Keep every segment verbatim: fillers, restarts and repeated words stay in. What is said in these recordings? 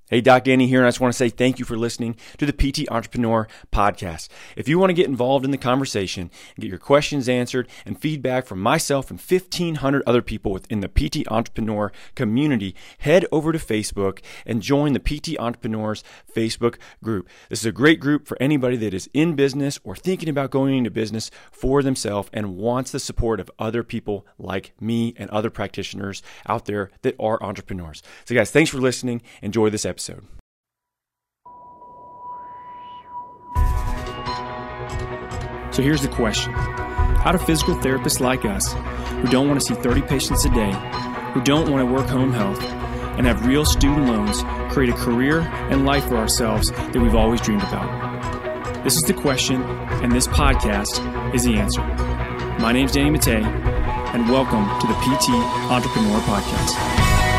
Hey, Doc Danny here, and I just want to say thank you for listening to the P T Entrepreneur Podcast. If you want to get involved in the conversation and get your questions answered and feedback from myself and fifteen hundred other people within the P T Entrepreneur community, head over to Facebook and join the P T Entrepreneurs Facebook group. This is a great group for anybody that is in business or thinking about going into business for themselves and wants the support of other people like me and other practitioners out there that are entrepreneurs. So guys, thanks for listening. Enjoy this episode. Episode. So here's the question. How do physical therapists like us, who don't want to see thirty patients a day, who don't want to work home health, and have real student loans, create a career and life for ourselves that we've always dreamed about? This is the question, and this podcast is the answer. My name's Danny Mattei, and welcome to the P T Entrepreneur Podcast.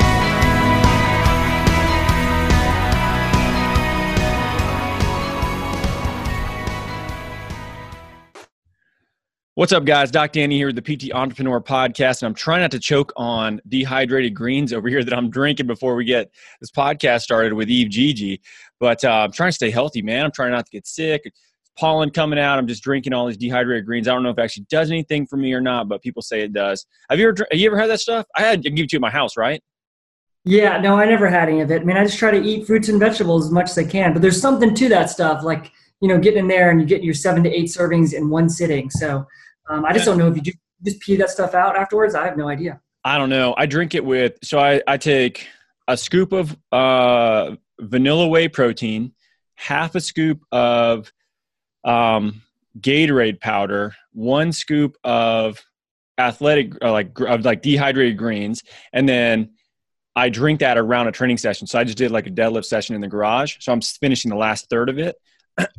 What's up, guys? Doc Danny here with the P T Entrepreneur Podcast, and I'm trying not to choke on dehydrated greens over here that I'm drinking before we get this podcast started with Eve Gigi. But uh, I'm trying to stay healthy, man. I'm trying not to get sick. Pollen coming out. I'm just drinking all these dehydrated greens. I don't know if it actually does anything for me or not, but people say it does. Have you ever have you ever had that stuff? I had to give it to you at my house, right? Yeah, no, I never had any of it. I mean, I just try to eat fruits and vegetables as much as I can. But there's something to that stuff, like, you know, getting in there and you get your seven to eight servings in one sitting. So Um, I just don't know if you do, just pee that stuff out afterwards. I have no idea. I don't know. I drink it with, so I, I take a scoop of uh, vanilla whey protein, half a scoop of um, Gatorade powder, one scoop of athletic, or like of like dehydrated greens, and then I drink that around a training session. So I just did like a deadlift session in the garage. So I'm finishing the last third of it.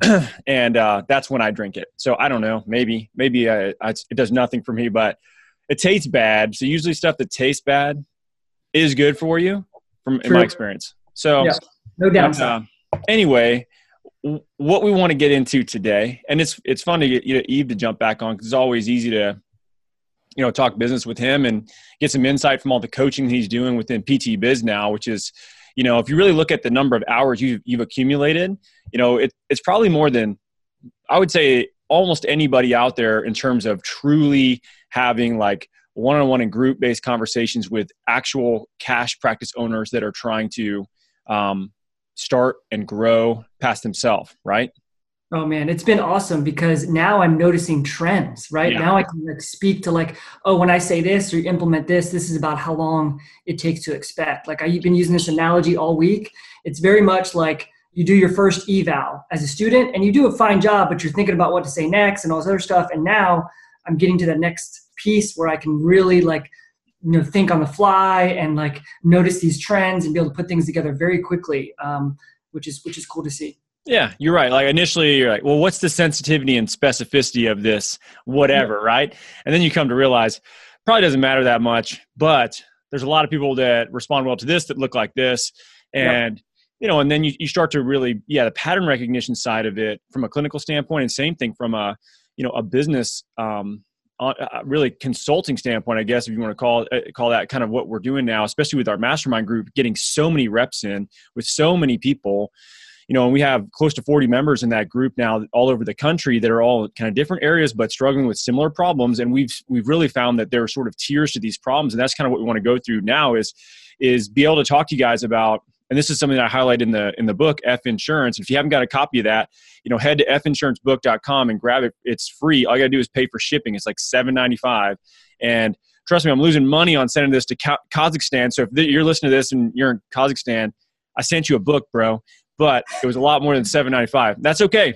and uh, that's when I drink it. So I don't know, maybe, maybe I, I, it does nothing for me, but it tastes bad. So usually stuff that tastes bad is good for you from in my experience. So yeah, no downside. Uh, anyway, w- what we want to get into today, and it's, it's fun to get you know, Eve to jump back on, because it's always easy to, you know, talk business with him and get some insight from all the coaching he's doing within P T Biz now, which is, you know, if you really look at the number of hours you've, you've accumulated, you know, it, it's probably more than, I would say, almost anybody out there in terms of truly having like one-on-one and group-based conversations with actual cash practice owners that are trying to um, start and grow past themselves, right? Oh man, it's been awesome because now I'm noticing trends, right? Yeah. Now I can like speak to like, oh, when I say this or implement this, this is about how long it takes to expect. Like I've been using this analogy all week. It's very much like you do your first eval as a student and you do a fine job, but you're thinking about what to say next and all this other stuff. And now I'm getting to the next piece where I can really like, you know, think on the fly and like notice these trends and be able to put things together very quickly, um, which is, which is cool to see. Yeah, you're right. Like initially you're like, well, what's the sensitivity and specificity of this, whatever, right? And then you come to realize probably doesn't matter that much, but there's a lot of people that respond well to this that look like this. And, yep. you know, and then you, you start to really, yeah, the pattern recognition side of it from a clinical standpoint, and same thing from a, you know, a business, um, uh, really consulting standpoint, I guess, if you want to call it, call that kind of what we're doing now, especially with our mastermind group, getting so many reps in with so many people. You know, and we have close to forty members in that group now all over the country that are all kind of different areas, but struggling with similar problems. And we've, we've really found that there are sort of tiers to these problems. And that's kind of what we want to go through now is, is be able to talk to you guys about, and this is something that I highlight in the, in the book, F Insurance. If you haven't got a copy of that, you know, head to f insurance book dot com and grab it. It's free. All you gotta do is pay for shipping. It's like seven ninety-five. And trust me, I'm losing money on sending this to Kazakhstan. So if you're listening to this and you're in Kazakhstan, I sent you a book, bro. But it was a lot more than seven ninety-five. That's okay.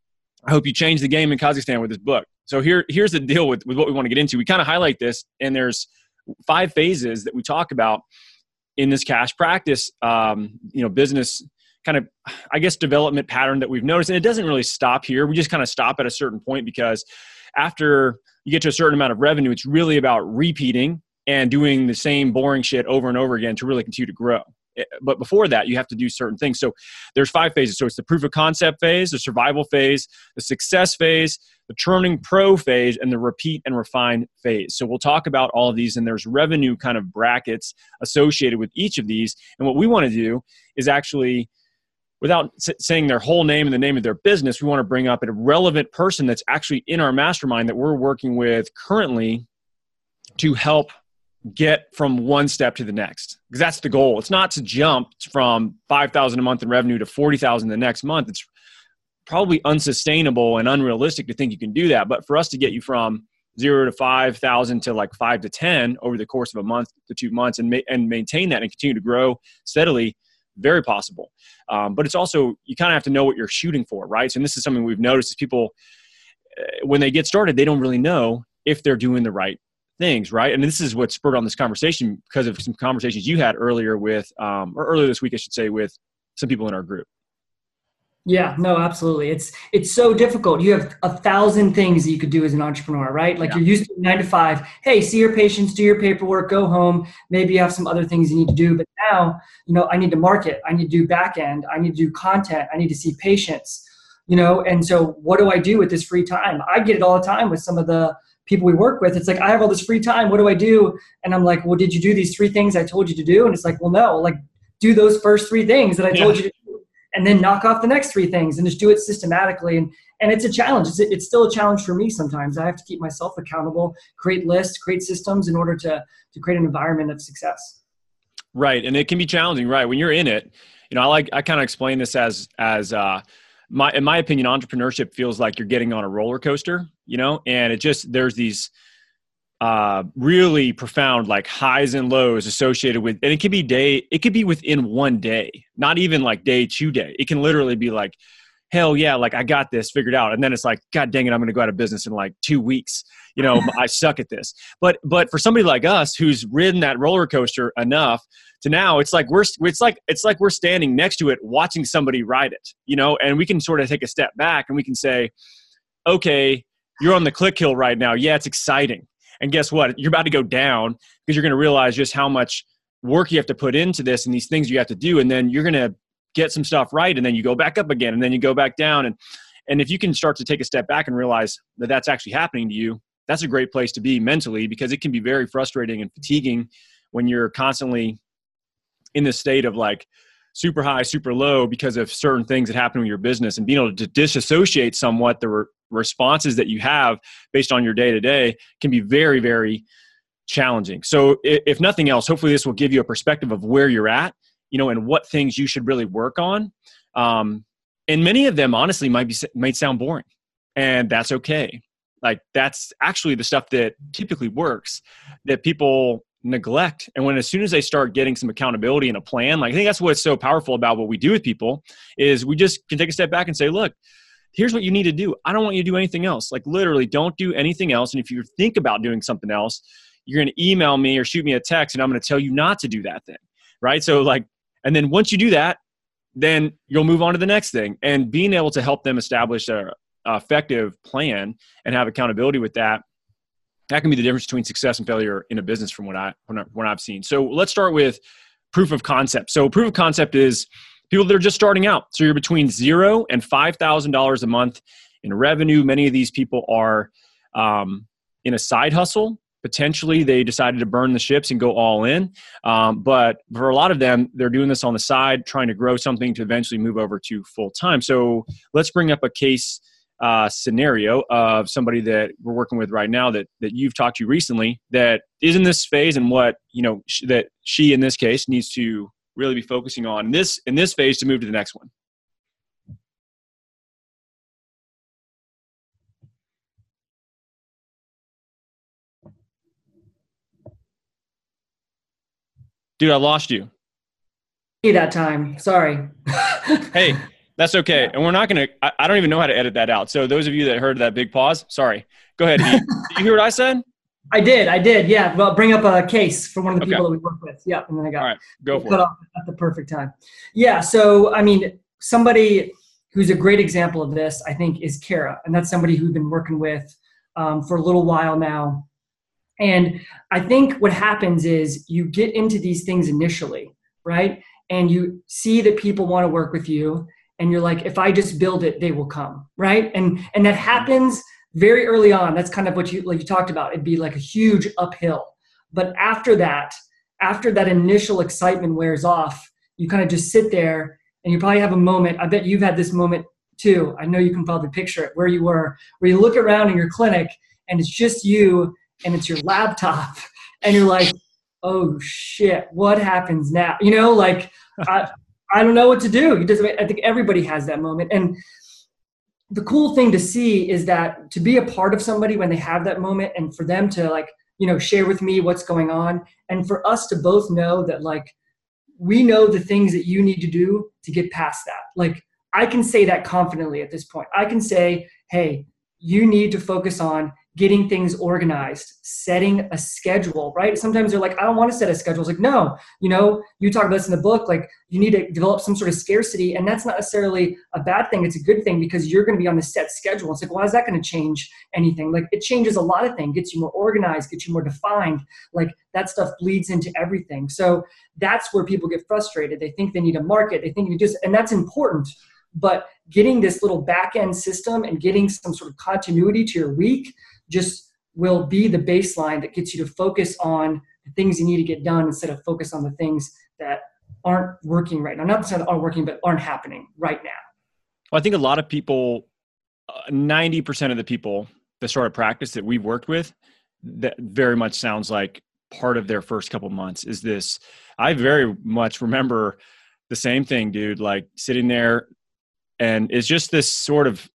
I hope you change the game in Kazakhstan with this book. So here, here's the deal with, with what we want to get into. We kind of highlight this, and there's five phases that we talk about in this cash practice, um, you know, business kind of, I guess, development pattern that we've noticed. And it doesn't really stop here. We just kind of stop at a certain point because after you get to a certain amount of revenue, it's really about repeating and doing the same boring shit over and over again to really continue to grow. but before that, you have to do certain things. So there's five phases. So it's the proof of concept phase, the survival phase, the success phase, the turning pro phase, and the repeat and refine phase. So we'll talk about all of these, and there's revenue kind of brackets associated with each of these. And what we want to do is actually, without saying their whole name and the name of their business, we want to bring up a relevant person that's actually in our mastermind that we're working with currently to help get from one step to the next. Because that's the goal. It's not to jump from five thousand dollars a month in revenue to forty thousand dollars the next month. It's probably unsustainable and unrealistic to think you can do that. But for us to get you from zero to five thousand to like five to ten over the course of a month to two months and, ma- and maintain that and continue to grow steadily, very possible. Um, but it's also, you kind of have to know what you're shooting for, right? So and this is something we've noticed is people, uh, when they get started, they don't really know if they're doing the right things, right? And this is what spurred on this conversation because of some conversations you had earlier with, um, or earlier this week, I should say, with some people in our group. Yeah, no, absolutely. It's it's so difficult. You have a thousand things that you could do as an entrepreneur, right? Like yeah. You're used to nine to five. Hey, see your patients, do your paperwork, go home. Maybe you have some other things you need to do. But now, you know, I need to market. I need to do back end. I need to do content. I need to see patients, you know. And so what do I do with this free time? I get it all the time with some of the people we work with. It's like, I have all this free time. What do I do? And I'm like, well, did you do these three things I told you to do? And it's like, well, no, like do those first three things that I told yeah. you to do. And then knock off the next three things and just do it systematically. And and it's a challenge. It's, it's still a challenge for me sometimes. I have to keep myself accountable, create lists, create systems in order to to create an environment of success. Right. And it can be challenging, right? When you're in it, you know, I like, I kind of explain this as, as uh, my, in my opinion, entrepreneurship feels like you're getting on a roller coaster, you know, and it just, there's these uh, really profound like highs and lows associated with, and it could be day, it could be within one day, not even like day to day. It can literally be like, hell yeah, like I got this figured out. And then it's like, God dang it, I'm going to go out of business in like two weeks. You know, I suck at this. But but for somebody like us who's ridden that roller coaster enough to now, it's like we're it's like it's like we're standing next to it, watching somebody ride it. You know, and we can sort of take a step back and we can say, okay, you're on the click hill right now. Yeah, it's exciting. And guess what? You're about to go down because you're going to realize just how much work you have to put into this and these things you have to do. And then you're going to get some stuff right. And then you go back up again and then you go back down. And, and if you can start to take a step back and realize that that's actually happening to you, that's a great place to be mentally, because it can be very frustrating and fatiguing when you're constantly in this state of like super high, super low because of certain things that happen in your business, and being able to disassociate somewhat the re- responses that you have based on your day to day can be very, very challenging. So if, if nothing else, hopefully this will give you a perspective of where you're at, you know, and what things you should really work on. Um, and many of them honestly might be, might sound boring, and that's okay. Like that's actually the stuff that typically works that people neglect. And when, as soon as they start getting some accountability and a plan, like I think that's what's so powerful about what we do with people is we just can take a step back and say, look, here's what you need to do. I don't want you to do anything else. Like literally don't do anything else. And if you think about doing something else, you're going to email me or shoot me a text and I'm going to tell you not to do that thing. Right. So like, and then once you do that, then you'll move on to the next thing. And being able to help them establish a, a effective plan and have accountability with that, that can be the difference between success and failure in a business from what I, when I, when I've seen. So let's start with proof of concept. So proof of concept is people that are just starting out. So you're between zero and five thousand dollars a month in revenue. Many of these people are um, in a side hustle. Potentially they decided to burn the ships and go all in. Um, but for a lot of them, they're doing this on the side, trying to grow something to eventually move over to full time. So let's bring up a case uh, scenario of somebody that we're working with right now that, that you've talked to recently that is in this phase, and what, you know, sh- that she in this case needs to really be focusing on this in this phase to move to the next one. Dude, I lost you. That time. Sorry. Hey, that's okay. Yeah. And we're not going to, I don't even know how to edit that out. So those of you that heard that big pause, sorry. Go ahead. Did you hear what I said? I did. I did. Yeah. Well, bring up a case from one of the okay. people that we work with. Yeah. And then I got All right, go for cut it. off at the perfect time. Yeah. So, I mean, somebody who's a great example of this, I think, is Kara. And that's somebody who we've been working with um, for a little while now. And I think what happens is you get into these things initially, right? and you see that people want to work with you, and you're like, if I just build it, they will come, right? And and that happens very early on. That's kind of what you like you talked about. It'd be like a huge uphill. But after that, after that initial excitement wears off, you kind of just sit there and you probably have a moment. I bet you've had this moment too. I know you can probably picture it where you were, where you look around in your clinic and it's just you and it's your laptop and you're like, oh shit, what happens now? You know, like, I, I don't know what to do. It doesn't, I think everybody has that moment. And the cool thing to see is that to be a part of somebody when they have that moment and for them to like, you know, share with me what's going on. And for us to both know that like, we know the things that you need to do to get past that. Like I can say that confidently at this point. I can say, hey, you need to focus on getting things organized, setting a schedule, right? Sometimes they're like, I don't want to set a schedule. It's like, no, you know, you talk about this in the book, like you need to develop some sort of scarcity. And that's not necessarily a bad thing. It's a good thing because you're going to be on the set schedule. It's like, why is that going to change anything? Like it changes a lot of things, gets you more organized, gets you more defined. Like that stuff bleeds into everything. So that's where people get frustrated. They think they need a market. They think you just, and that's important. But getting this little back end system and getting some sort of continuity to your week just will be the baseline that gets you to focus on the things you need to get done instead of focus on the things that aren't working right now. Not that aren't working, but aren't happening right now. Well, I think a lot of people, uh, ninety percent of the people that start a practice that we've worked with, that very much sounds like part of their first couple months is this. I very much remember the same thing, dude, like sitting there and it's just this sort of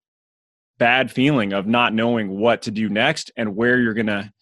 bad feeling of not knowing what to do next and where you're going to,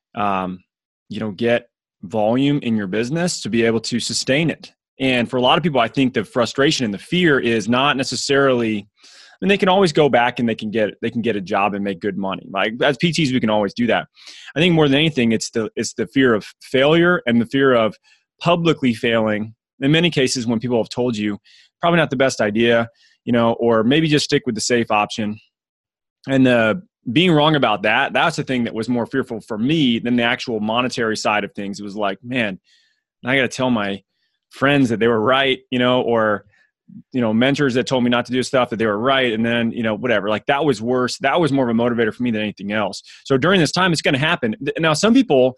um, you know, get volume in your business to be able to sustain it. And for a lot of people, I think the frustration and the fear is not necessarily, I mean, they can always go back and they can get, they can get a job and make good money. Like as P Ts, we can always do that. I think more than anything, it's the, it's the fear of failure and the fear of publicly failing. In many cases, when people have told you probably not the best idea, you know, or maybe just stick with the safe option. And the being wrong about that, that's the thing that was more fearful for me than the actual monetary side of things. It was like, man, I got to tell my friends that they were right, you know, or, you know, mentors that told me not to do stuff that they were right. And then, you know, whatever, like that was worse. That was more of a motivator for me than anything else. So during this time, it's going to happen. Now, some people,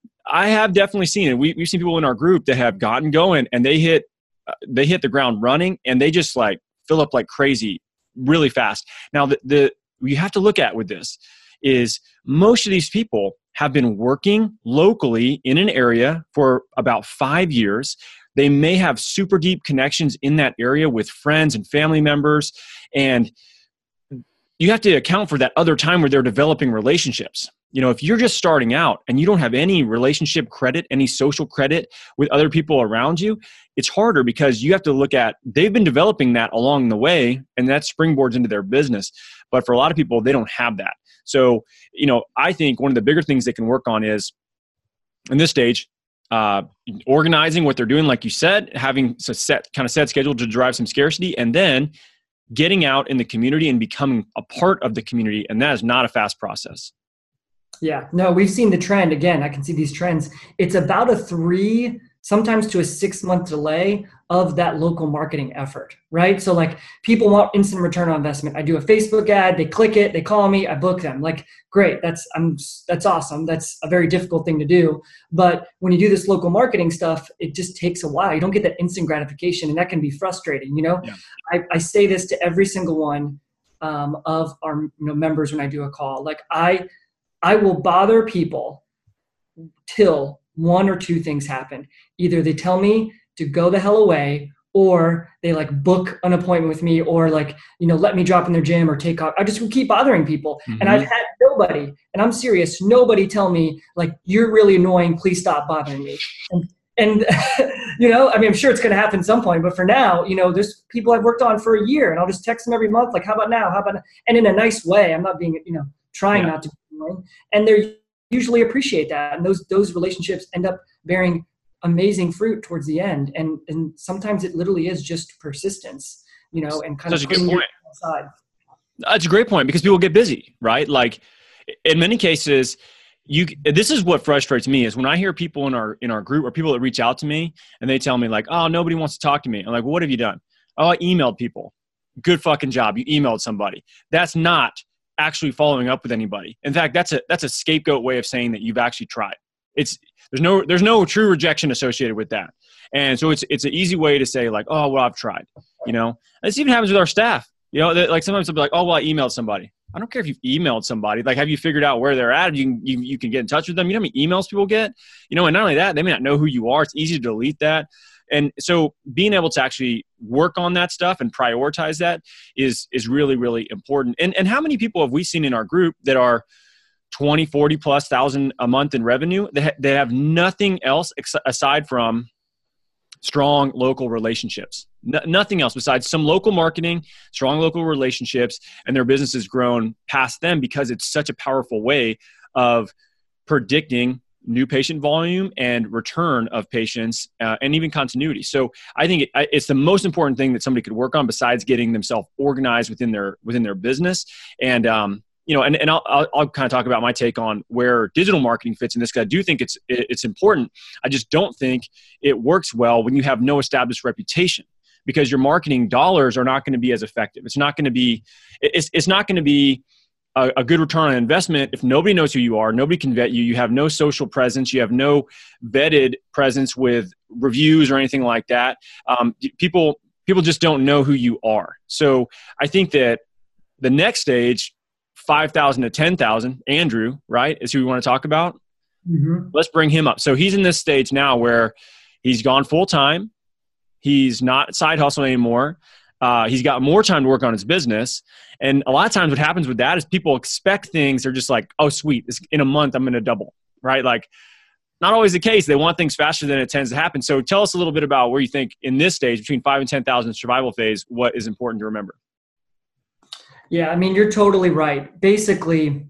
I have definitely seen it. We, we've seen people in our group that have gotten going and they hit, uh, they hit the ground running and they just like fill up like crazy really fast. Now, the, the, you have to look at with this is most of these people have been working locally in an area for about five years. They may have super deep connections in that area with friends and family members. And you have to account for that other time where they're developing relationships. You know, if you're just starting out and you don't have any relationship credit, any social credit with other people around you, it's harder because you have to look at, they've been developing that along the way and that springboards into their business. But for a lot of people, they don't have that. So, you know, I think one of the bigger things they can work on is in this stage, uh, organizing what they're doing, like you said, having a set kind of set schedule to drive some scarcity, and then getting out in the community and becoming a part of the community. And that is not a fast process. Yeah, no, we've seen the trend. Again, I can see these trends. It's about a three, sometimes to a six month delay of that local marketing effort, right? So like people want instant return on investment. I do a Facebook ad, they click it, they call me, I book them. Like, great, that's I'm that's awesome. That's a very difficult thing to do. But when you do this local marketing stuff, it just takes a while. You don't get that instant gratification, and that can be frustrating. You know, yeah. I, I say this to every single one um, of our you know, members when I do a call. Like I. I will bother people till one or two things happen. Either they tell me to go the hell away, or they like book an appointment with me, or like, you know, let me drop in their gym or take off. I just will keep bothering people. Mm-hmm. And I've had nobody, and I'm serious, nobody tell me like, you're really annoying, please stop bothering me. And, and you know, I mean, I'm sure it's going to happen at some point, but for now, you know, there's people I've worked on for a year and I'll just text them every month. Like, how about now? How about, now? And in a nice way, I'm not being, you know, trying yeah. not to be annoying. And they usually appreciate that. And those, those relationships end up bearing amazing fruit towards the end. And, and sometimes it literally is just persistence, you know, and kind That's of a good point. Aside. That's a great point because people get busy, right? Like in many cases, you, this is what frustrates me is when I hear people in our, in our group or people that reach out to me and they tell me like, oh, nobody wants to talk to me. I'm like, well, what have you done? Oh, I emailed people. Good fucking job. You emailed somebody. That's not actually following up with anybody. In fact, that's a, that's a scapegoat way of saying that you've actually tried. It's, there's no, there's no true rejection associated with that. And so it's, it's an easy way to say like, oh, well, I've tried, you know, and this even happens with our staff, you know, like sometimes they'll be like, oh, well, I emailed somebody. I don't care if you've emailed somebody. Like, have you figured out where they're at? You can, you, you can get in touch with them. You know how many emails people get? You know, and not only that, they may not know who you are. It's easy to delete that. And so being able to actually work on that stuff and prioritize that is, is really, really important. And, and how many people have we seen in our group that are twenty, forty plus thousand a month in revenue? They, ha- they have nothing else ex- aside from strong local relationships. No, nothing else besides some local marketing, strong local relationships, and their business has grown past them because it's such a powerful way of predicting new patient volume and return of patients uh, and even continuity. So I think it, it's the most important thing that somebody could work on besides getting themselves organized within their within their business. And um, you know, and, and I'll, I'll, I'll kind of talk about my take on where digital marketing fits in this, because I do think it's it's important. I just don't think it works well when you have no established reputation, because your marketing dollars are not going to be as effective. It's not going to be it's it's not going to be a, a good return on investment if nobody knows who you are, nobody can vet you, you have no social presence, you have no vetted presence with reviews or anything like that. Um, people people just don't know who you are. So I think that the next stage, five thousand to ten thousand, Andrew, right, is who we want to talk about. Mm-hmm. Let's bring him up. So he's in this stage now where he's gone full time. He's not side hustle anymore. Uh, he's got more time to work on his business. And a lot of times what happens with that is people expect things. They're just like, oh, sweet, in a month, I'm going to double, right? Like, not always the case. They want things faster than it tends to happen. So tell us a little bit about where you think in this stage between five and ten thousand survival phase, what is important to remember? Yeah, I mean, you're totally right. Basically,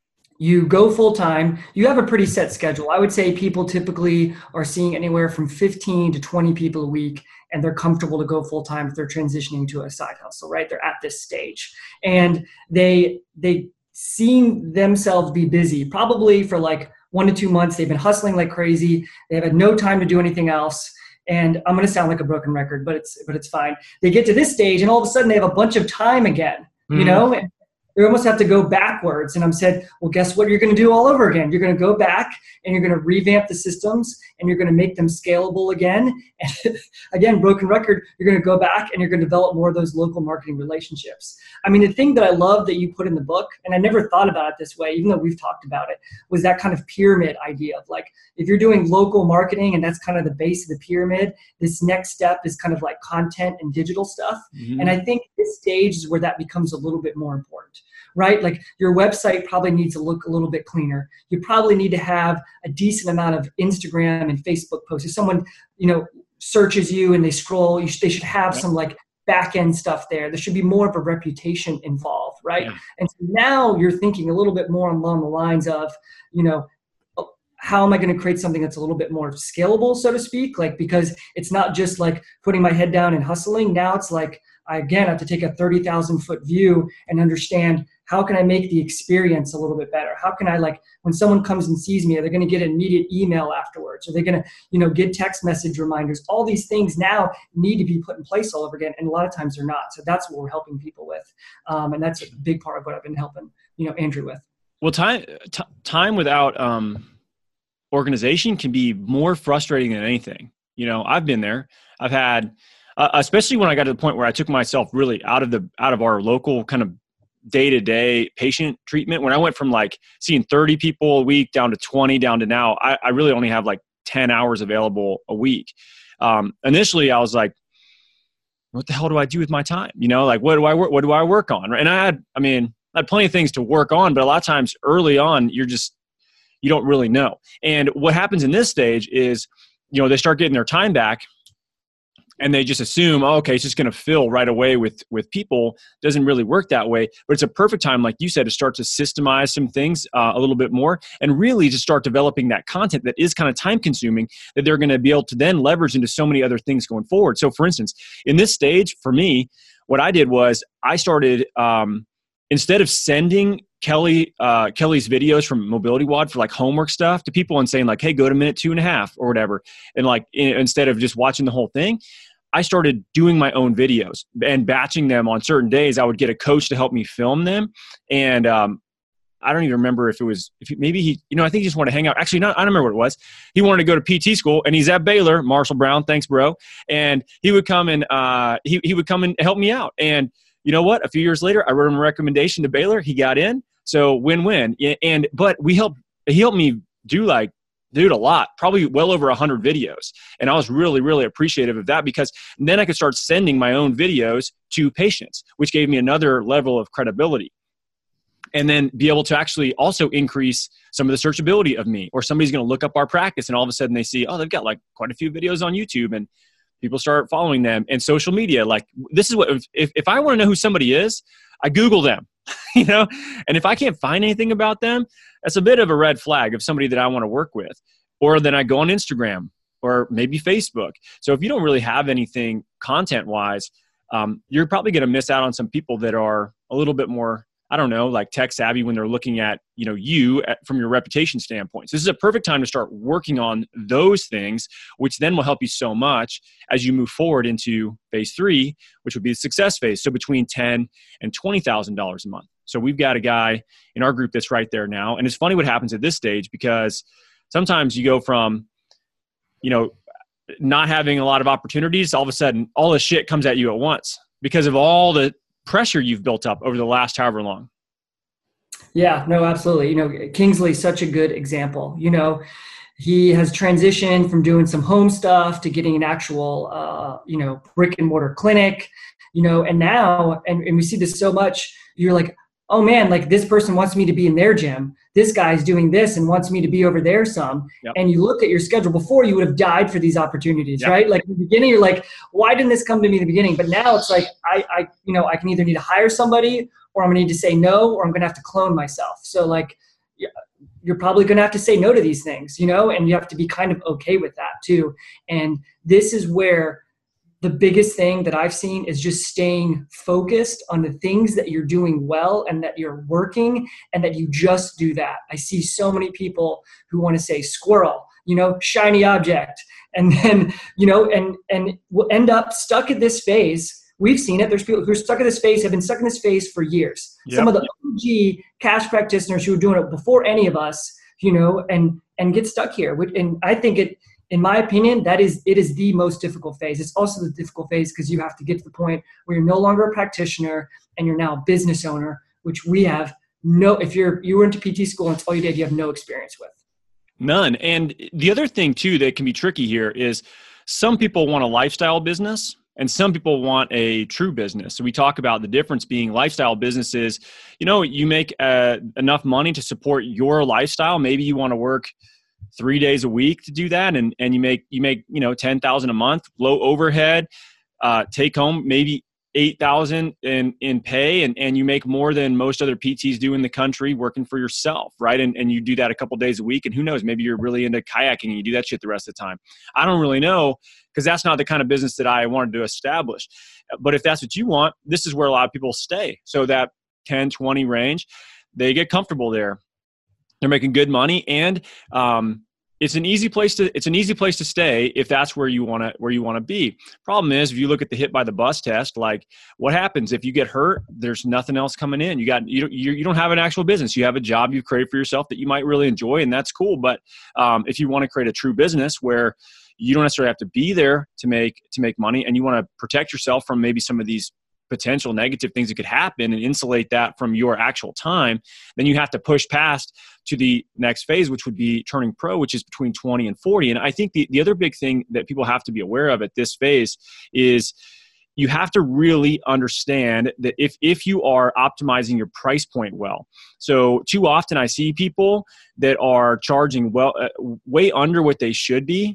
you go full time, you have a pretty set schedule. I would say people typically are seeing anywhere from fifteen to twenty people a week, and they're comfortable to go full time if they're transitioning to a side hustle, right? They're at this stage. And they they seeing themselves be busy, probably for like one to two months. They've been hustling like crazy. They've had no time to do anything else. And I'm going to sound like a broken record, but it's but it's fine. They get to this stage, and all of a sudden they have a bunch of time again. You know, and you almost have to go backwards. And I'm said, well, guess what you're going to do all over again? You're going to go back and you're going to revamp the systems and you're going to make them scalable again. And again, broken record, you're going to go back and you're going to develop more of those local marketing relationships. I mean, the thing that I love that you put in the book, and I never thought about it this way, even though we've talked about it, was that kind of pyramid idea of like, if you're doing local marketing and that's kind of the base of the pyramid, this next step is kind of like content and digital stuff. Mm-hmm. And I think this stage is where that becomes a little bit more important, right? Like your website probably needs to look a little bit cleaner. You probably need to have a decent amount of Instagram and Facebook posts. If someone, you know, searches you and they scroll, you sh- they should have some like back end stuff there. There should be more of a reputation involved, right? Yeah. And so now you're thinking a little bit more along the lines of, you know, how am I going to create something that's a little bit more scalable, so to speak? Like, because it's not just like putting my head down and hustling. Now it's like, I again have to take a thirty thousand foot view and understand how can I make the experience a little bit better? How can I, like, when someone comes and sees me, are they going to get an immediate email afterwards? Are they going to, you know, get text message reminders? All these things now need to be put in place all over again. And a lot of times they're not. So that's what we're helping people with. Um, and that's a big part of what I've been helping, you know, Andrew with. Well, time, t- time without um, organization can be more frustrating than anything. You know, I've been there. I've had, uh, especially when I got to the point where I took myself really out of the, out of our local kind of day-to-day patient treatment. When I went from like seeing thirty people a week down to twenty, down to now, I, I really only have like ten hours available a week. Um, initially I was like, what the hell do I do with my time? You know, like, what do I work, what do I work on? And I had, I mean, I had plenty of things to work on, but a lot of times early on, you're just, you don't really know. And what happens in this stage is, you know, they start getting their time back and they just assume, oh, okay, it's just going to fill right away with, with people. Doesn't really work that way, but it's a perfect time, like you said, to start to systemize some things uh, a little bit more and really to start developing that content that is kind of time consuming that they're going to be able to then leverage into so many other things going forward. So for instance, in this stage, for me, what I did was I started um, instead of sending Kelly, uh, Kelly's videos from Mobility W O D for like homework stuff to people and saying like, hey, go to minute two and a half or whatever. And like, in, instead of just watching the whole thing, I started doing my own videos and batching them on certain days. I would get a coach to help me film them. And, um, I don't even remember if it was, if he, maybe he, you know, I think he just wanted to hang out. Actually, not, I don't remember what it was. He wanted to go to P T school, and he's at Baylor, Marshall Brown. Thanks, bro. And he would come and, uh, he, he would come and help me out. And you know what? A few years later, I wrote him a recommendation to Baylor. He got in. So win-win. And, but we helped, he helped me do like, dude, a lot, probably well over a hundred videos. And I was really, really appreciative of that, because then I could start sending my own videos to patients, which gave me another level of credibility. And then be able to actually also increase some of the searchability of me, or somebody's going to look up our practice and all of a sudden they see, oh, they've got like quite a few videos on YouTube, and people start following them. And social media, like this is what, if, if I want to know who somebody is, I Google them, you know, and if I can't find anything about them, that's a bit of a red flag of somebody that I want to work with. Or then I go on Instagram or maybe Facebook. So if you don't really have anything content wise, um, you're probably going to miss out on some people that are a little bit more, I don't know, like tech savvy when they're looking at, you know, you at, from your reputation standpoint. So this is a perfect time to start working on those things, which then will help you so much as you move forward into phase three, which would be the success phase. So between ten and twenty thousand dollars a month. So we've got a guy in our group that's right there now. And it's funny what happens at this stage, because sometimes you go from, you know, not having a lot of opportunities, all of a sudden all this shit comes at you at once because of all the pressure you've built up over the last however long. Yeah, no, absolutely. You know, Kingsley's such a good example. You know, he has transitioned from doing some home stuff to getting an actual, uh, you know, brick and mortar clinic, you know, and now, and, and we see this so much, you're like, oh man, like this person wants me to be in their gym. This guy's doing this and wants me to be over there some. Yep. And you look at your schedule before, you would have died for these opportunities, yep. right? Like in the beginning, you're like, why didn't this come to me in the beginning? But now it's like, I, I, you know, I can either need to hire somebody, or I'm gonna need to say no, or I'm gonna have to clone myself. So like, you're probably gonna have to say no to these things, you know, and you have to be kind of okay with that too. And this is where the biggest thing that I've seen is just staying focused on the things that you're doing well and that you're working, and that you just do that. I see so many people who want to say squirrel, you know, shiny object, and then, you know, and, and we'll end up stuck at this phase. We've seen it. There's people who are stuck in this phase, have been stuck in this phase for years. Yep. Some of the O G cash practitioners who were doing it before any of us, you know, and, and get stuck here. And I think it, in my opinion, that is, it is the most difficult phase. It's also the difficult phase because you have to get to the point where you're no longer a practitioner and you're now a business owner, which we have no, if you're, you were into P T school and it's all you did, you have no experience with. None. And the other thing too, that can be tricky here is some people want a lifestyle business and some people want a true business. So we talk about the difference being lifestyle businesses, you know, you make uh, enough money to support your lifestyle. Maybe you want to work three days a week to do that. And, and you make, you make, you know, ten thousand a month, low overhead, uh, take home maybe eight thousand in, in pay. And, and you make more than most other P Ts do in the country working for yourself. Right. And, and you do that a couple days a week, and who knows, maybe you're really into kayaking and you do that shit the rest of the time. I don't really know, because that's not the kind of business that I wanted to establish. But if that's what you want, this is where a lot of people stay. So that ten, twenty range, they get comfortable there. They're making good money, and um, it's an easy place to it's an easy place to stay if that's where you want to where you want to be. Problem is, if you look at the hit by the bus test, like what happens if you get hurt? There's nothing else coming in. You got you don't, you don't have an actual business. You have a job you've created for yourself that you might really enjoy, and that's cool. But um, if you want to create a true business where you don't necessarily have to be there to make to make money, and you want to protect yourself from maybe some of these potential negative things that could happen and insulate that from your actual time, then you have to push past to the next phase, which would be turning pro, which is between twenty and forty. And I think the, the other big thing that people have to be aware of at this phase is you have to really understand that if, if you are optimizing your price point well. So too often I see people that are charging well, uh, way under what they should be.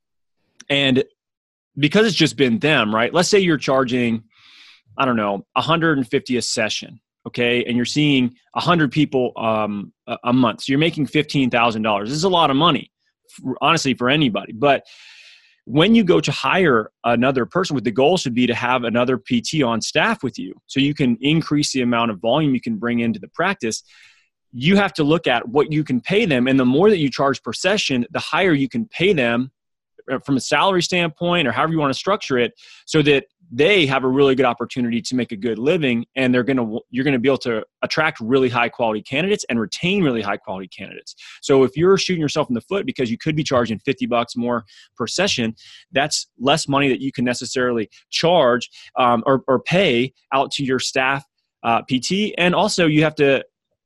And because it's just been them, right? Let's say you're charging, I don't know, one hundred fifty a session, okay? And you're seeing one hundred people um, a, a month. So you're making fifteen thousand dollars. This is a lot of money, honestly, for anybody. But when you go to hire another person, what the goal should be to have another P T on staff with you so you can increase the amount of volume you can bring into the practice. You have to look at what you can pay them. And the more that you charge per session, the higher you can pay them from a salary standpoint or however you want to structure it, so that they have a really good opportunity to make a good living, and they're going to, you're going to be able to attract really high quality candidates and retain really high quality candidates. So if you're shooting yourself in the foot because you could be charging fifty bucks more per session, that's less money that you can necessarily charge um, or, or pay out to your staff uh, P T. And also you have to,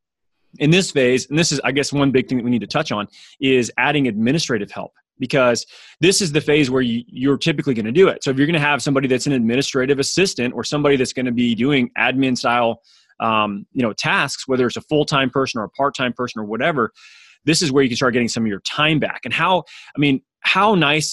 in this phase, and this is, I guess, one big thing that we need to touch on, is adding administrative help. Because this is the phase where you, you're typically going to do it. So if you're going to have somebody that's an administrative assistant or somebody that's going to be doing admin style, um, you know, tasks, whether it's a full-time person or a part-time person or whatever, this is where you can start getting some of your time back. And how, I mean, how nice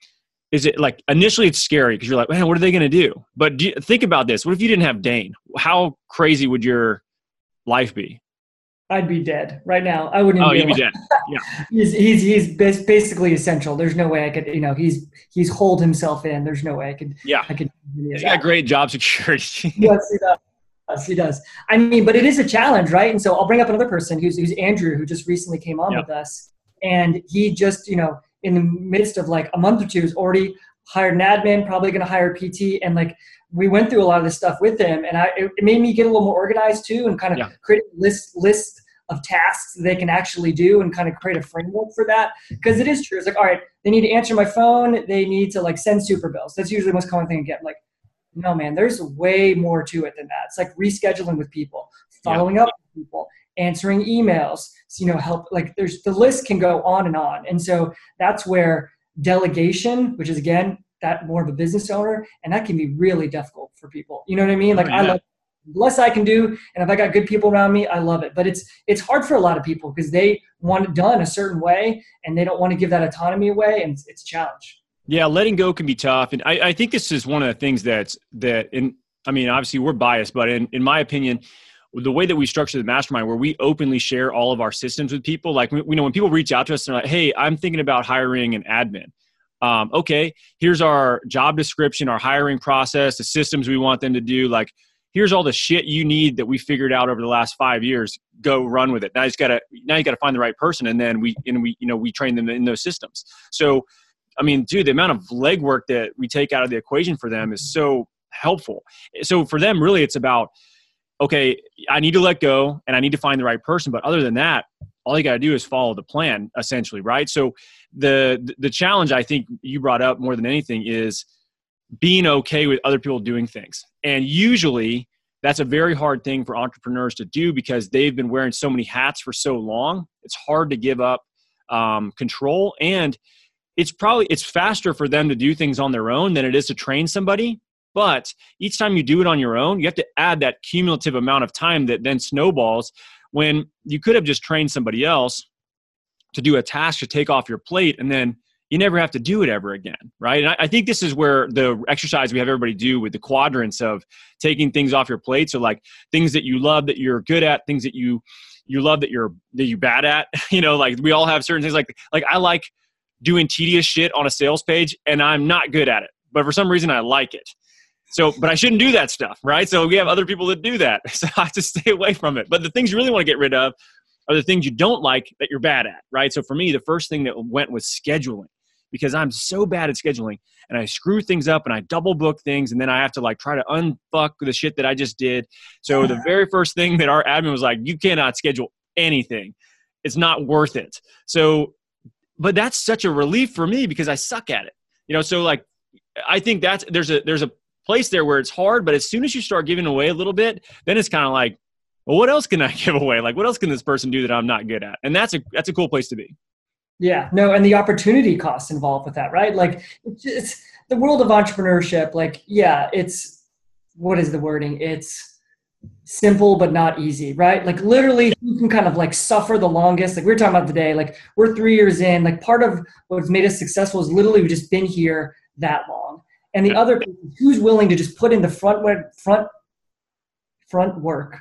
is it? Like initially it's scary because you're like, man, what are they going to do? But do you, think about this. What if you didn't have Dane? How crazy would your life be? I'd be dead right now. I wouldn't. Oh, even you'd be dead. Yeah. he's he's he's basically essential. There's no way I could. You know, he's he's holed himself in. There's no way I could. Yeah. I could. He's got great job security. Yes, he does. He does. I mean, but it is a challenge, right? And so I'll bring up another person who's who's Andrew, who just recently came on yep. with us, and he just, you know, in the midst of like a month or two, has already hired an admin, probably going to hire a P T, and like we went through a lot of this stuff with him, and I it made me get a little more organized too, and kind of yeah. create a list list. of tasks they can actually do and kind of create a framework for that. Because it is true. It's like, all right, they need to answer my phone. They need to like send super bills. That's usually the most common thing I get. Like, no, man, there's way more to it than that. It's like rescheduling with people, following yeah. up with people, answering emails, you know, help. Like there's, the list can go on and on. And so that's where delegation, which is again, that more of a business owner, and that can be really difficult for people. You know what I mean? Like oh, yeah. I love less I can do, and if I got good people around me, I love it. But it's it's hard for a lot of people because they want it done a certain way and they don't want to give that autonomy away, and it's, it's a challenge. Yeah, letting go can be tough, and I, I think this is one of the things that's that. In I mean, obviously we're biased, but in in my opinion, the way that we structure the mastermind, where we openly share all of our systems with people, like we, we know when people reach out to us, they're like, "Hey, I'm thinking about hiring an admin." Um, okay, here's our job description, our hiring process, the systems we want them to do, like. Here's all the shit you need that we figured out over the last five years. Go run with it. Now you just gotta, now you gotta find the right person. And then we, and we, you know, we train them in those systems. So, I mean, dude, the amount of legwork that we take out of the equation for them is so helpful. So for them, really, it's about, okay, I need to let go and I need to find the right person. But other than that, all you got to do is follow the plan, essentially. Right. So the, the challenge I think you brought up more than anything is being okay with other people doing things. And usually that's a very hard thing for entrepreneurs to do because they've been wearing so many hats for so long. It's hard to give up um, control. And it's probably, it's faster for them to do things on their own than it is to train somebody. But each time you do it on your own, you have to add that cumulative amount of time that then snowballs when you could have just trained somebody else to do a task to take off your plate, and then you never have to do it ever again, right? And I, I think this is where the exercise we have everybody do with the quadrants of taking things off your plate. So like things that you love that you're good at, things that you you love that you're that you bad at. You know, like we all have certain things. Like like I like doing tedious shit on a sales page, and I'm not good at it, but for some reason I like it. So, but I shouldn't do that stuff, right? So we have other people that do that, so I have to stay away from it. But the things you really want to get rid of are the things you don't like that you're bad at, right? So for me, the first thing that went was scheduling. Because I'm so bad at scheduling and I screw things up and I double book things and then I have to like try to unfuck the shit that I just did. So the very first thing that our admin was like, you cannot schedule anything. It's not worth it. So, but that's such a relief for me because I suck at it. You know, so like, I think that's, there's a, there's a place there where it's hard, but as soon as you start giving away a little bit, then it's kind of like, well, what else can I give away? Like, what else can this person do that I'm not good at? And that's a, that's a cool place to be. Yeah, no, and the opportunity costs involved with that, right? Like it's, it's the world of entrepreneurship. Like, yeah, it's, what is the wording? It's simple, but not easy, right? Like literally you can kind of like suffer the longest. Like we were talking about today, like we're three years in, like part of what's made us successful is literally we've just been here that long. And the other, who's willing to just put in the front, front, front work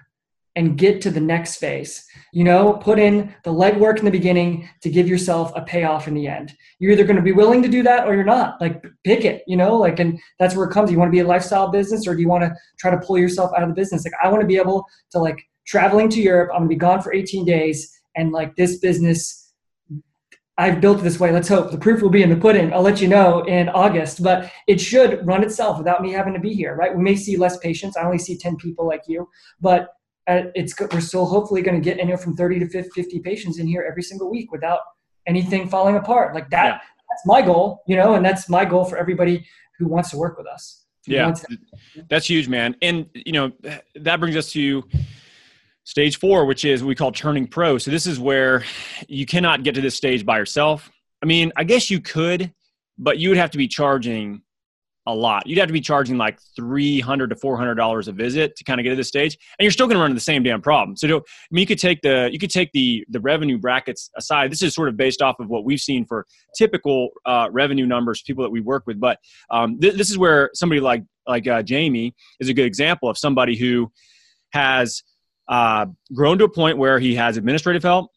and get to the next phase. You know, put in the legwork in the beginning to give yourself a payoff in the end. You're either going to be willing to do that or you're not. Like, pick it, you know, like, and that's where it comes. You want to be a lifestyle business, or do you want to try to pull yourself out of the business? Like, I want to be able to, like, traveling to Europe, I'm going to be gone for eighteen days. And like, this business, I've built it this way. Let's hope the proof will be in the pudding. I'll let you know in August, but it should run itself without me having to be here, right? We may see less patients. I only see ten people like you, but uh, it's we're still hopefully going to get anywhere from thirty to fifty patients in here every single week without anything falling apart. Like that, yeah. That's my goal, you know, and that's my goal for everybody who wants to work with us. Yeah, that's huge, man. And, you know, that brings us to stage four, which is what we call turning pro. So this is where you cannot get to this stage by yourself. I mean, I guess you could, but you would have to be charging a lot. You'd have to be charging like three hundred to four hundred dollars a visit to kind of get to this stage. And you're still going to run into the same damn problem. So, I mean, you could take the, you could take the, the revenue brackets aside. This is sort of based off of what we've seen for typical uh, revenue numbers, people that we work with. But um, th- this is where somebody like, like uh, Jamie is a good example of somebody who has uh, grown to a point where he has administrative help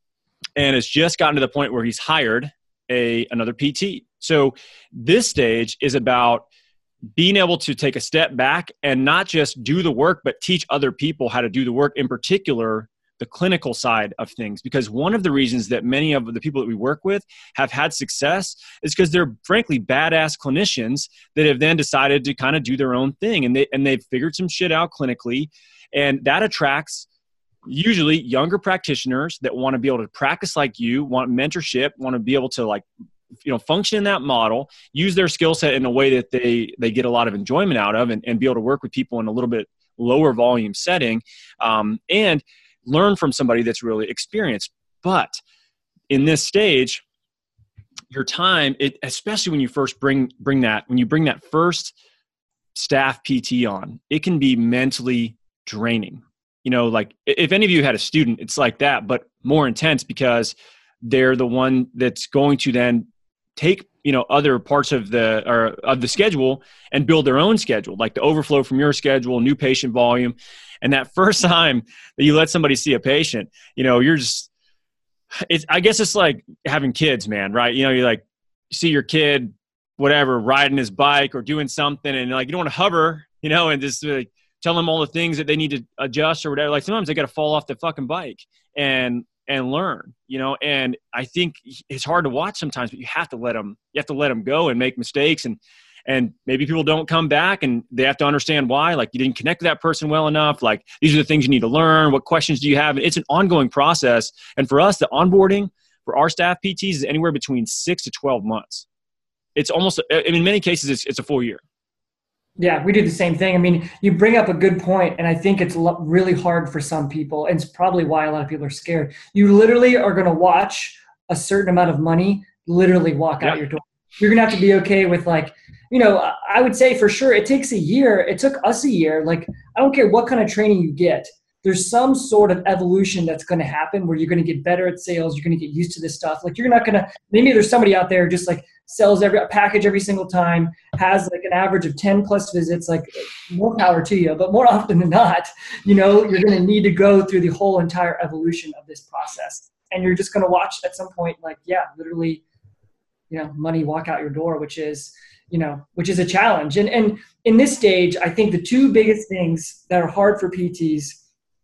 and has just gotten to the point where he's hired a, another P T. So this stage is about being able to take a step back and not just do the work, but teach other people how to do the work, in particular, the clinical side of things. Because one of the reasons that many of the people that we work with have had success is because they're frankly badass clinicians that have then decided to kind of do their own thing. And, they, and they've figured some shit out clinically. And that attracts usually younger practitioners that want to be able to practice like you, want mentorship, want to be able to like, you know, function in that model, use their skill set in a way that they, they get a lot of enjoyment out of, and, and be able to work with people in a little bit lower volume setting, um, and learn from somebody that's really experienced. But in this stage, your time, it, especially when you first bring, bring that, when you bring that first staff P T on, it can be mentally draining. You know, like if any of you had a student, it's like that, but more intense because they're the one that's going to then take, you know, other parts of the, or of the schedule and build their own schedule, like the overflow from your schedule, new patient volume. And that first time that you let somebody see a patient, you know, you're just, it's, I guess it's like having kids, man, right? You know, you like you see your kid, whatever, riding his bike or doing something, and like, you don't want to hover, you know, and just like tell them all the things that they need to adjust or whatever. Like sometimes they got to fall off the fucking bike and, and learn, you know, and I think it's hard to watch sometimes, but you have to let them, you have to let them go and make mistakes. And, and maybe people don't come back and they have to understand why, like you didn't connect with that person well enough. Like these are the things you need to learn. What questions do you have? And it's an ongoing process. And for us, the onboarding for our staff P Ts is anywhere between six to twelve months. It's almost, I mean, in many cases, it's, it's a full year. Yeah, we do the same thing. I mean, you bring up a good point, and I think it's really hard for some people, and it's probably why a lot of people are scared. You literally are going to watch a certain amount of money literally walk yep. out your door. You're going to have to be okay with, like, you know, I would say for sure it takes a year. It took us a year. Like, I don't care what kind of training you get. There's some sort of evolution that's going to happen where you're going to get better at sales. You're going to get used to this stuff. Like, you're not going to, maybe there's somebody out there just like sells every a package every single time, has like an average of ten plus visits, like more power to you. But more often than not, you know, you're going to need to go through the whole entire evolution of this process. And you're just going to watch at some point, like, yeah, literally, you know, money walk out your door, which is, you know, which is a challenge. And, and in this stage, I think the two biggest things that are hard for P Ts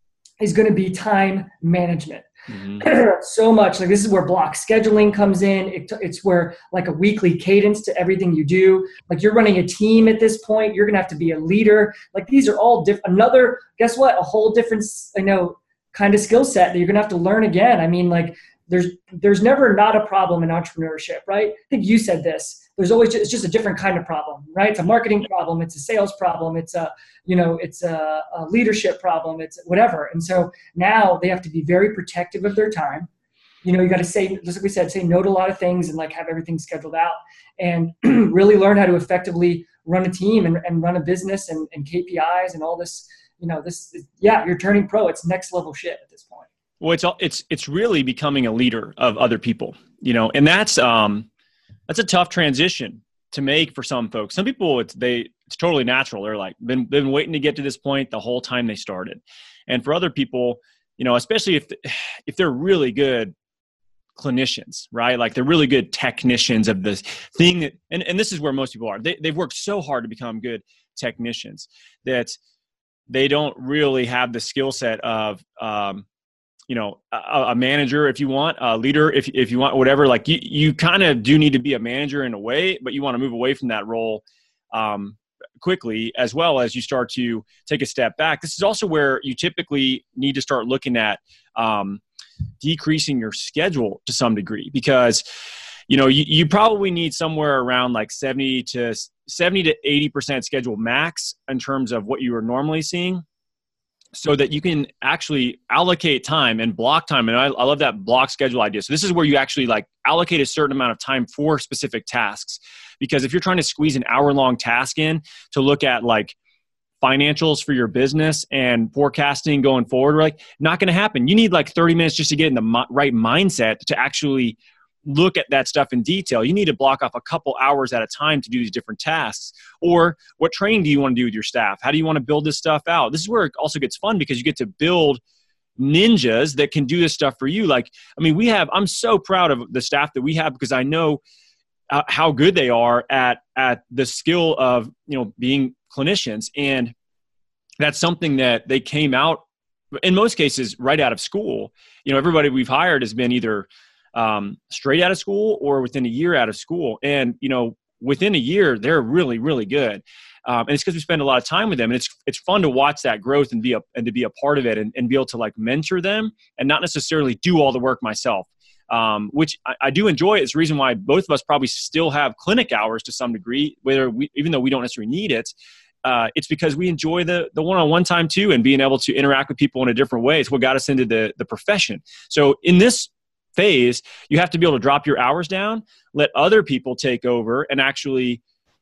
is going to be time management. Mm-hmm. So much, like this is where block scheduling comes in. It, it's where like a weekly cadence to everything you do. Like you're running a team at this point. You're going to have to be a leader. Like these are all different. Another, guess what? A whole different, you know, kind of skill set that you're going to have to learn again. I mean, like there's, there's never not a problem in entrepreneurship, right? I think you said this. There's always just, it's just a different kind of problem, right? It's a marketing problem. It's a sales problem. It's a, you know, it's a, a leadership problem. It's whatever. And so now they have to be very protective of their time. You know, you got to say, just like we said, say no to a lot of things and like have everything scheduled out, and really learn how to effectively run a team and, and run a business and, and K P Is and all this, you know, this, yeah, you're turning pro. It's next level shit at this point. Well, it's, it's, it's really becoming a leader of other people, you know, and that's, um, that's a tough transition to make for some folks. Some people, it's, they, it's totally natural. They're like, been, been waiting to get to this point the whole time they started. And for other people, you know, especially if, if they're really good clinicians, right? Like they're really good technicians of this thing. That, and, and this is where most people are. They, they've worked so hard to become good technicians that they don't really have the skill set of, um, you know, a, a manager, if you want, a leader, if if you want, whatever. Like you, you kind of do need to be a manager in a way, but you want to move away from that role um, quickly, as well as you start to take a step back. This is also where you typically need to start looking at um, decreasing your schedule to some degree, because you know you, you probably need somewhere around like seventy to eighty percent schedule max in terms of what you are normally seeing, so that you can actually allocate time and block time. And I, I love that block schedule idea. So this is where you actually like allocate a certain amount of time for specific tasks. Because if you're trying to squeeze an hour long task in to look at like financials for your business and forecasting going forward, like not going to happen. You need like thirty minutes just to get in the mi- right mindset to actually look at that stuff in detail. You need to block off a couple hours at a time to do these different tasks. Or what training do you want to do with your staff? How do you want to build this stuff out? This is where it also gets fun, because you get to build ninjas that can do this stuff for you. Like, I mean, we have, I'm so proud of the staff that we have, because I know uh, how good they are at, at the skill of, you know, being clinicians. And that's something that they came out, in most cases, right out of school. You know, everybody we've hired has been either um, straight out of school or within a year out of school. And, you know, within a year, they're really, really good. Um, and it's because we spend a lot of time with them. And it's it's fun to watch that growth and be a, and to be a part of it, and, and be able to like mentor them and not necessarily do all the work myself, um, which I, I do enjoy. It's the reason why both of us probably still have clinic hours to some degree, whether we, even though we don't necessarily need it. Uh, it's because we enjoy the the one-on-one time too, and being able to interact with people in a different way. It's what got us into the the profession. So in this phase, you have to be able to drop your hours down, let other people take over, and actually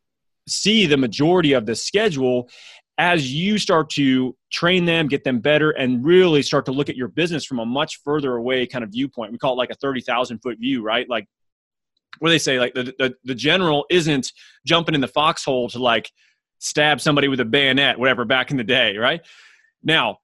see the majority of the schedule as you start to train them, get them better, and really start to look at your business from a much further away kind of viewpoint. We call it like a thirty thousand foot view, right? Like what do they say? Like the, the, the general isn't jumping in the foxhole to like stab somebody with a bayonet, whatever, back in the day, right? Now,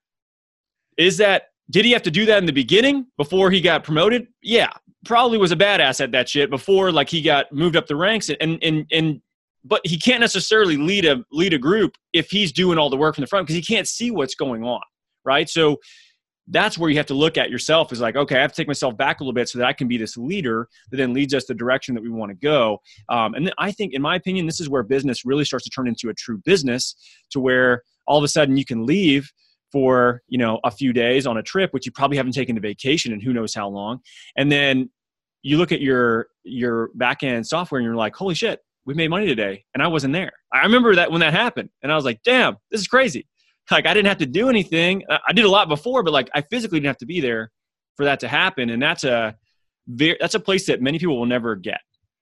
is that, did he have to do that in the beginning before he got promoted? Yeah, probably was a badass at that shit before like he got moved up the ranks. And and and but he can't necessarily lead a lead a group if he's doing all the work from the front, because he can't see what's going on, right? So that's where you have to look at yourself, is like, okay, I have to take myself back a little bit so that I can be this leader that then leads us the direction that we want to go. Um, and then I think, in my opinion, this is where business really starts to turn into a true business, to where all of a sudden you can leave for, you know, a few days on a trip, which you probably haven't taken to vacation in who knows how long. And then you look at your, your back-end software and you're like, holy shit, we made money today. And I wasn't there. I remember that when that happened. And I was like, damn, this is crazy. Like I didn't have to do anything. I did a lot before, but like I physically didn't have to be there for that to happen. And that's a very, that's a place that many people will never get.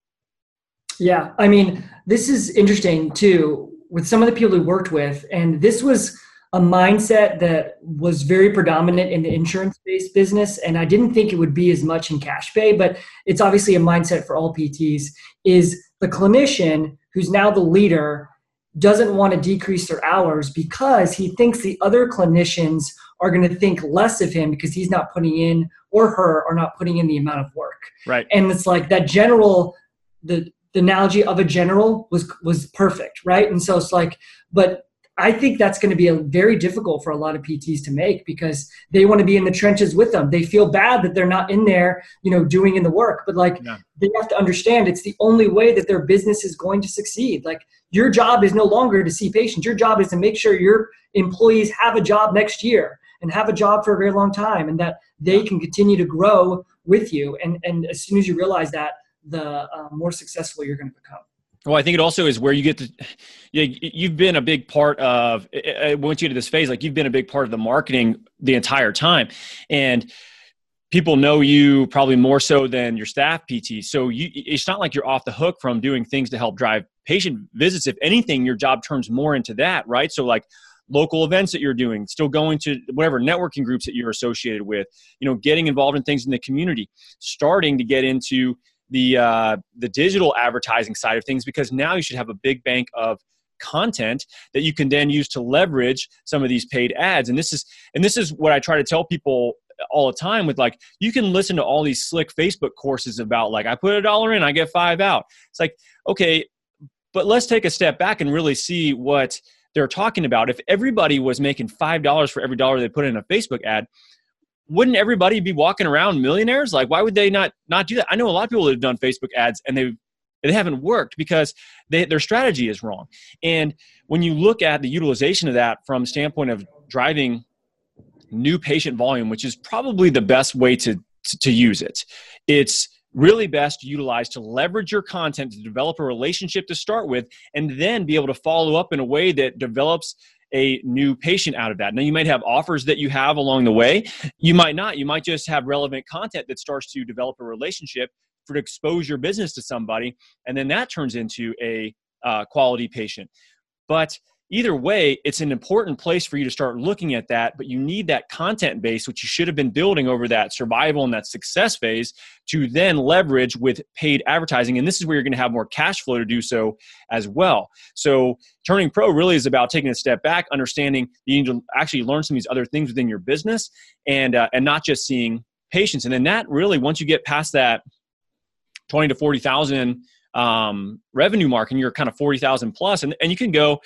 Yeah. I mean, this is interesting too, with some of the people we worked with. And this was a mindset that was very predominant in the insurance-based business. And I didn't think it would be as much in cash pay, but it's obviously a mindset for all P Ts, is the clinician who's now the leader doesn't want to decrease their hours because he thinks the other clinicians are going to think less of him because he's not putting in, or her are not putting in the amount of work. Right. And it's like that general, the, the analogy of a general was, was perfect. Right. And so it's like, but I think that's going to be a very difficult for a lot of P Ts to make, because they want to be in the trenches with them. They feel bad that they're not in there, you know, doing in the work, but like yeah. They have to understand it's the only way that their business is going to succeed. Like your job is no longer to see patients. Your job is to make sure your employees have a job next year and have a job for a very long time, and that they can continue to grow with you. And, and as soon as you realize that, the uh, more successful you're going to become. Well, I think it also is where you get to, you know, you've been a big part of, once you get to this phase, like you've been a big part of the marketing the entire time. And people know you probably more so than your staff P T. So you, it's not like you're off the hook from doing things to help drive patient visits. If anything, your job turns more into that, right? So like local events that you're doing, still going to whatever networking groups that you're associated with, you know, getting involved in things in the community, starting to get into the uh, the digital advertising side of things, because now you should have a big bank of content that you can then use to leverage some of these paid ads. And this is, and this is what I try to tell people all the time with, like, you can listen to all these slick Facebook courses about, like, I put a dollar in, I get five out. It's like, okay, but let's take a step back and really see what they're talking about. If everybody was making five dollars for every dollar they put in a Facebook ad, wouldn't everybody be walking around millionaires? Like, why would they not not do that? I know a lot of people that have done Facebook ads and they've they haven't worked because they, their strategy is wrong. And when you look at the utilization of that from the standpoint of driving new patient volume, which is probably the best way to, to, to use it, it's really best to utilize to leverage your content to develop a relationship to start with, and then be able to follow up in a way that develops a new patient out of that. Now, you might have offers that you have along the way. You might not. You might just have relevant content that starts to develop a relationship for to expose your business to somebody, and then that turns into a uh, quality patient. But either way, it's an important place for you to start looking at that, but you need that content base, which you should have been building over that survival and that success phase, to then leverage with paid advertising. And this is where you're going to have more cash flow to do so as well. So Turning Pro really is about taking a step back, understanding you need to actually learn some of these other things within your business, and uh, and not just seeing patients. And then that really, once you get past that twenty to forty thousand um, revenue mark, and you're kind of forty thousand plus, and, and you can go,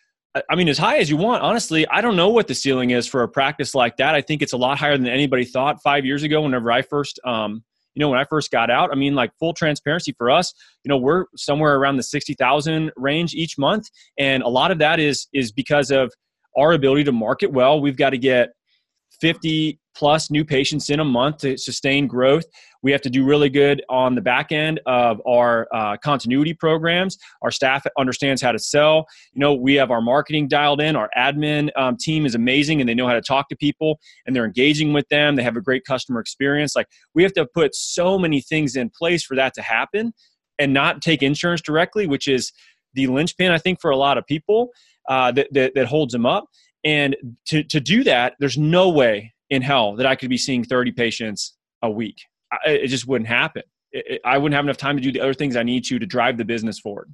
I mean, as high as you want. Honestly, I don't know what the ceiling is for a practice like that. I think it's a lot higher than anybody thought five years ago. Whenever I first, um, you know, when I first got out, I mean, like, full transparency for us, you know, we're somewhere around the sixty thousand range each month. And a lot of that is, is because of our ability to market well. We've got to get fifty plus new patients in a month to sustain growth. We have to do really good on the back end of our uh, continuity programs. Our staff understands how to sell. You know, we have our marketing dialed in. Our admin um, team is amazing, and they know how to talk to people, and they're engaging with them. They have a great customer experience. Like, we have to put so many things in place for that to happen, and not take insurance directly, which is the linchpin, I think, for a lot of people uh, that, that, that holds them up. And to, to do that, there's no way in hell that I could be seeing thirty patients a week. I, it just wouldn't happen. It, it, I wouldn't have enough time to do the other things I need to to drive the business forward.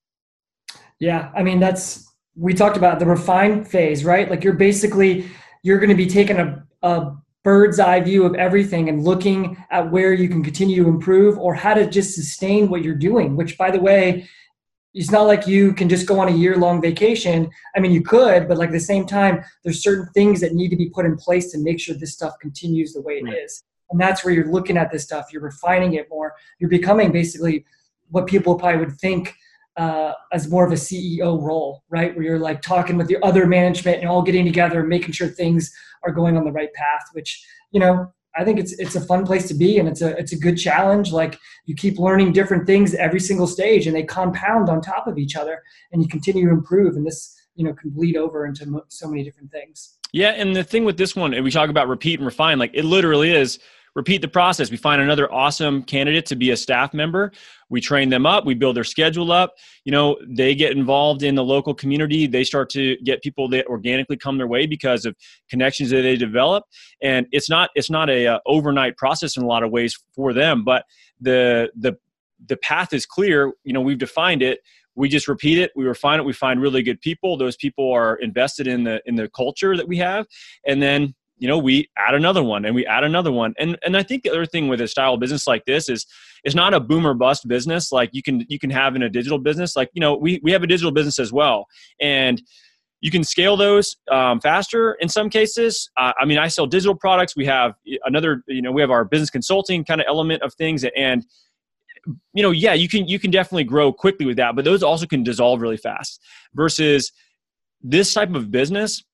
Yeah, I mean, that's, we talked about the refine phase, right? Like, you're basically, you're going to be taking a, a bird's eye view of everything and looking at where you can continue to improve, or how to just sustain what you're doing, which, by the way, it's not like you can just go on a year-long vacation. I mean, you could, but, like, at the same time, there's certain things that need to be put in place to make sure this stuff continues the way it right. is. And that's where you're looking at this stuff. You're refining it more. You're becoming basically what people probably would think uh, as more of a C E O role, right? Where you're, like, talking with your other management and all getting together and making sure things are going on the right path, which, you know, I think it's it's a fun place to be, and it's a it's a good challenge. Like, you keep learning different things every single stage, and they compound on top of each other, and you continue to improve. And this, you know, can bleed over into mo- so many different things. Yeah, and the thing with this one, and we talk about repeat and refine, like, it literally is repeat the process. We find another awesome candidate to be a staff member. We train them up. We build their schedule up. You know, they get involved in the local community. They start to get people that organically come their way because of connections that they develop. And it's not it's not a uh, overnight process in a lot of ways for them, but the the the path is clear. You know, we've defined it. We just repeat it. We refine it. We find really good people. Those people are invested in the in the culture that we have, and then, you know, we add another one and we add another one. And and I think the other thing with a style of business like this is it's not a boom or bust business like you can you can have in a digital business. Like, you know, we we have a digital business as well, and you can scale those um, faster in some cases. Uh, I mean, I sell digital products. We have another, you know, we have our business consulting kind of element of things, and you know, yeah, you can you can definitely grow quickly with that, but those also can dissolve really fast. Versus this type of business,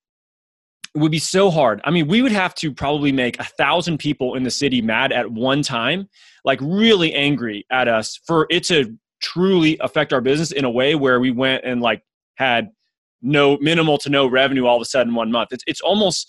it would be so hard. I mean, we would have to probably make a thousand people in the city mad at one time, like really angry at us, for it to truly affect our business in a way where we went and, like, had no minimal to no revenue all of a sudden one month. It's it's almost,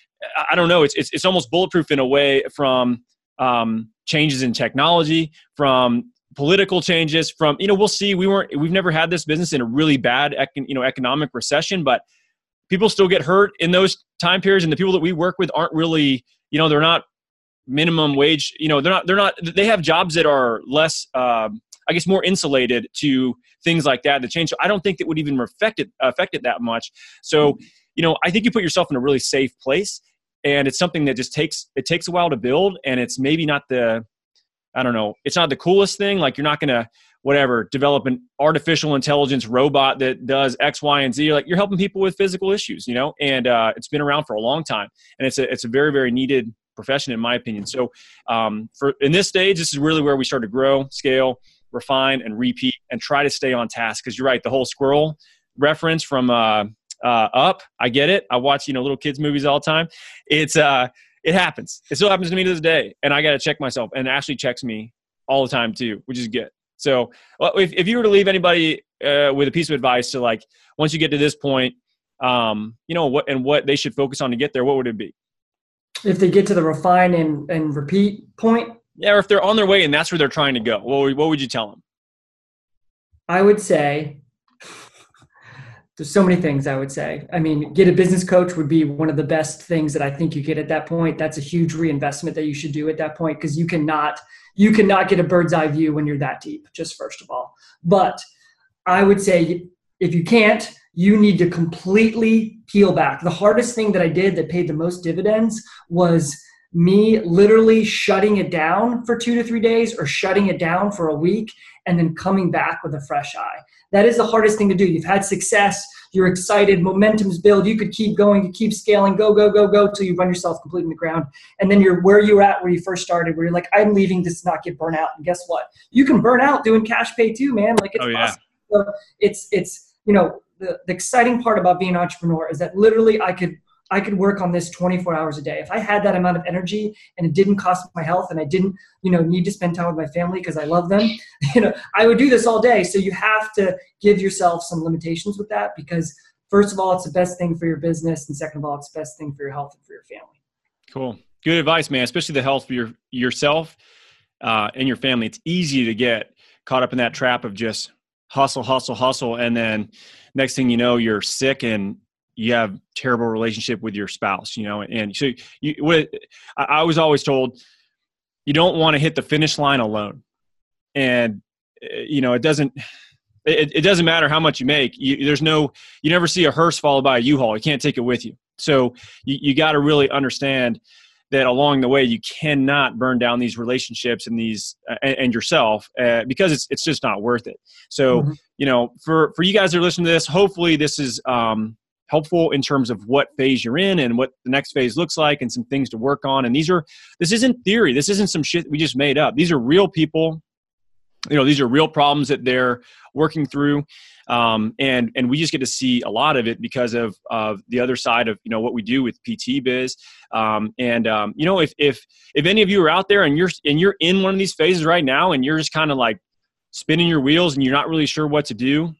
I don't know, it's it's it's almost bulletproof in a way from um, changes in technology, from political changes, from, you know, we'll see. We weren't we've never had this business in a really bad econ, you know economic recession, but people still get hurt in those time periods, and the people that we work with aren't really, you know, they're not minimum wage, you know, they're not, they're not, they have jobs that are less, um, I guess, more insulated to things like that, the change. So I don't think that would even affect it, affect it that much. So, you know, I think you put yourself in a really safe place, and it's something that just takes, it takes a while to build, and it's maybe not the, I don't know, it's not the coolest thing. Like you're not going to, whatever, develop an artificial intelligence robot that does X, Y, and Z. You're like, you're helping people with physical issues, you know, and uh, it's been around for a long time, and it's a, it's a very, very needed profession in my opinion. So um, for in this stage, this is really where we start to grow, scale, refine, and repeat, and try to stay on task. Because you're right, the whole squirrel reference from uh, uh, Up, I get it. I watch, you know, little kids movies all the time. It's uh, it happens. It still happens to me to this day, and I got to check myself. And Ashley checks me all the time too, which is good. So well, if if you were to leave anybody uh, with a piece of advice to, like, once you get to this point, um, you know, what and what they should focus on to get there, what would it be? If they get to the refine and, and repeat point? Yeah, or if they're on their way and that's where they're trying to go, what would, what would you tell them? I would say, there's so many things I would say. I mean, get a business coach would be one of the best things that I think you get at that point. That's a huge reinvestment that you should do at that point, because you cannot, you cannot get a bird's eye view when you're that deep, just first of all. But I would say if you can't, you need to completely peel back. The hardest thing that I did that paid the most dividends was me literally shutting it down for two to three days or shutting it down for a week and then coming back with a fresh eye. That is the hardest thing to do. You've had success. You're excited. Momentum's built. You could keep going. You keep scaling. Go, go, go, go till you run yourself completely in the ground. And then you're where you're at, where you first started, where you're like, I'm leaving this to not get burnt out. And guess what? You can burn out doing cash pay too, man. Like it's oh, yeah. possible. So it's, it's, you know, the, the exciting part about being an entrepreneur is that literally I could, I could work on this twenty-four hours a day. If I had that amount of energy and it didn't cost my health and I didn't, you know, need to spend time with my family because I love them, you know, I would do this all day. So you have to give yourself some limitations with that, because first of all, it's the best thing for your business. And second of all, it's the best thing for your health and for your family. Cool. Good advice, man, especially the health for your, yourself uh, and your family. It's easy to get caught up in that trap of just hustle, hustle, hustle. And then next thing you know, you're sick and you have terrible relationship with your spouse, you know? And so you, what I was always told, you don't want to hit the finish line alone. And, you know, it doesn't, it, it doesn't matter how much you make. You, there's no, you never see a hearse followed by a U-Haul. You can't take it with you. So you, you got to really understand that along the way, you cannot burn down these relationships and these uh, and, and yourself uh, because it's it's just not worth it. So, mm-hmm. you know, for, for you guys that are listening to this, hopefully this is um, helpful in terms of what phase you're in and what the next phase looks like and some things to work on. And these are, this isn't theory. This isn't some shit we just made up. These are real people. You know, these are real problems that they're working through. Um, and, and we just get to see a lot of it because of, of the other side of, you know, what we do with P T Biz. Um, and, um, you know, if, if, if any of you are out there and you're, and you're in one of these phases right now and you're just kind of like spinning your wheels and you're not really sure what to do,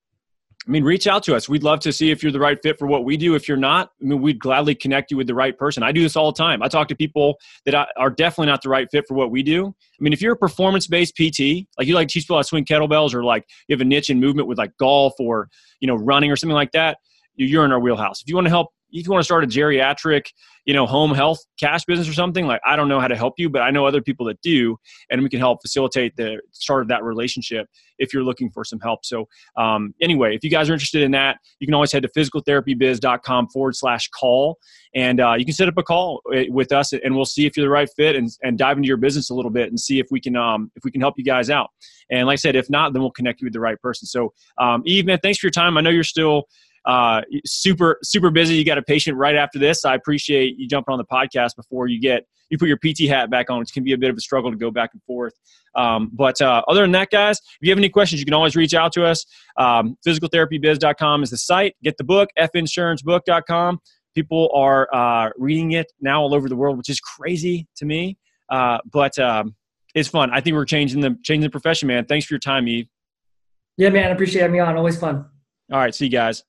I mean, reach out to us. We'd love to see if you're the right fit for what we do. If you're not, I mean, we'd gladly connect you with the right person. I do this all the time. I talk to people that are definitely not the right fit for what we do. I mean, if you're a performance-based P T, like you like to teach people how to swing kettlebells, or like you have a niche in movement with like golf or, you know, running or something like that, you're in our wheelhouse. If you want to help, if you want to start a geriatric, you know, home health cash business or something, like I don't know how to help you, but I know other people that do, and we can help facilitate the start of that relationship if you're looking for some help. So um, anyway, if you guys are interested in that, you can always head to physicaltherapybiz.com forward slash call. And uh, you can set up a call with us and we'll see if you're the right fit and, and dive into your business a little bit and see if we can, um, if we can help you guys out. And like I said, if not, then we'll connect you with the right person. So um, Eve, man, thanks for your time. I know you're still uh, super, super busy. You got a patient right after this. I appreciate you jumping on the podcast before you get, you put your P T hat back on, which can be a bit of a struggle to go back and forth. Um, but uh, other than that, guys, if you have any questions, you can always reach out to us. Um, physical therapy biz dot com is the site. Get the book, f insurance book dot com. People are uh, reading it now all over the world, which is crazy to me. Uh, but um, it's fun. I think we're changing the, changing the profession, man. Thanks for your time, Eve. Yeah, man. I appreciate having me on. Always fun. All right. See you guys.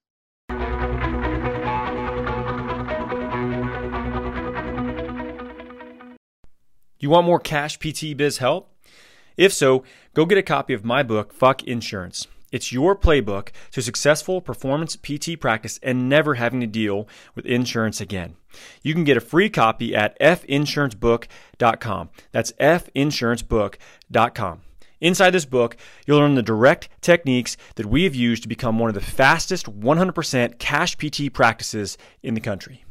You want more cash P T biz help? If so, go get a copy of my book, Fuck Insurance. It's your playbook to successful performance P T practice and never having to deal with insurance again. You can get a free copy at f insurance book dot com. That's f insurance book dot com. Inside this book, you'll learn the direct techniques that we have used to become one of the fastest one hundred percent cash P T practices in the country.